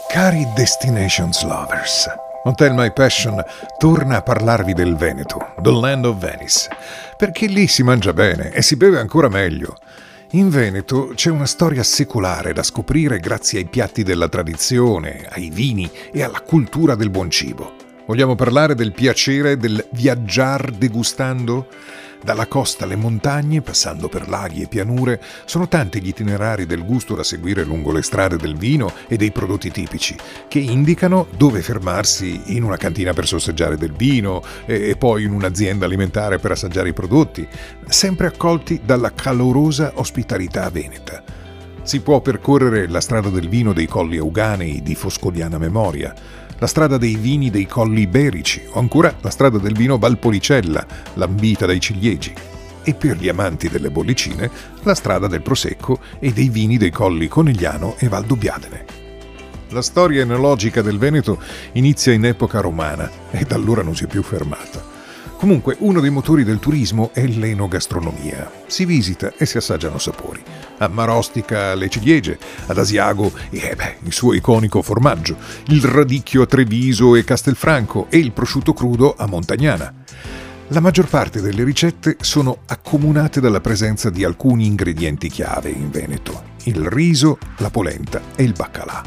Cari Destinations Lovers, Hotel My Passion torna a parlarvi del Veneto, the land of Venice, perché lì si mangia bene e si beve ancora meglio. In Veneto c'è una storia secolare da scoprire grazie ai piatti della tradizione, ai vini e alla cultura del buon cibo. Vogliamo parlare del piacere del viaggiar degustando? Dalla costa alle montagne, passando per laghi e pianure, sono tanti gli itinerari del gusto da seguire lungo le strade del vino e dei prodotti tipici, che indicano dove fermarsi in una cantina per sorseggiare del vino e poi in un'azienda alimentare per assaggiare i prodotti, sempre accolti dalla calorosa ospitalità veneta. Si può percorrere la strada del vino dei Colli Euganei di foscoliana memoria, la strada dei vini dei Colli Iberici o ancora la strada del vino Valpolicella, lambita dai ciliegi. E per gli amanti delle bollicine, la strada del Prosecco e dei vini dei Colli Conegliano e Valdobbiadene. La storia enologica del Veneto inizia in epoca romana e da allora non si è più fermata. Comunque, uno dei motori del turismo è l'enogastronomia. Si visita e si assaggiano sapori. A Marostica le ciliegie, ad Asiago il suo iconico formaggio, il radicchio a Treviso e Castelfranco e il prosciutto crudo a Montagnana. La maggior parte delle ricette sono accomunate dalla presenza di alcuni ingredienti chiave in Veneto: il riso, la polenta e il baccalà.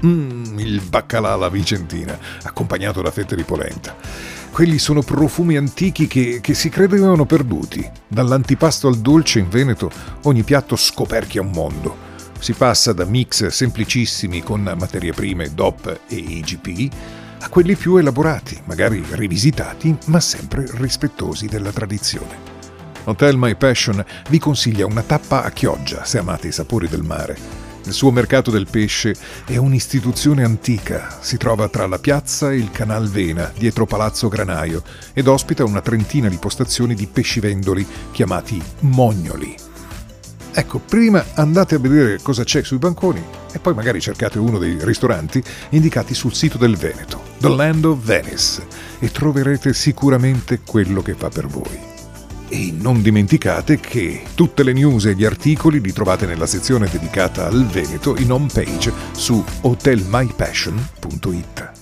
Il baccalà alla vicentina, accompagnato da fette di polenta. Quelli sono profumi antichi che si credevano perduti. Dall'antipasto al dolce in Veneto ogni piatto scoperchia un mondo. Si passa da mix semplicissimi con materie prime DOP e IGP a quelli più elaborati, magari rivisitati, ma sempre rispettosi della tradizione. Hotel My Passion vi consiglia una tappa a Chioggia se amate i sapori del mare. Il suo mercato del pesce è un'istituzione antica, si trova tra la piazza e il Canal Vena, dietro Palazzo Granaio, ed ospita una trentina di postazioni di pescivendoli chiamati mognoli. Ecco, prima andate a vedere cosa c'è sui banconi e poi magari cercate uno dei ristoranti indicati sul sito del Veneto, The Land of Venice, e troverete sicuramente quello che fa per voi. E non dimenticate che tutte le news e gli articoli li trovate nella sezione dedicata al Veneto in home page su hotelmypassion.it.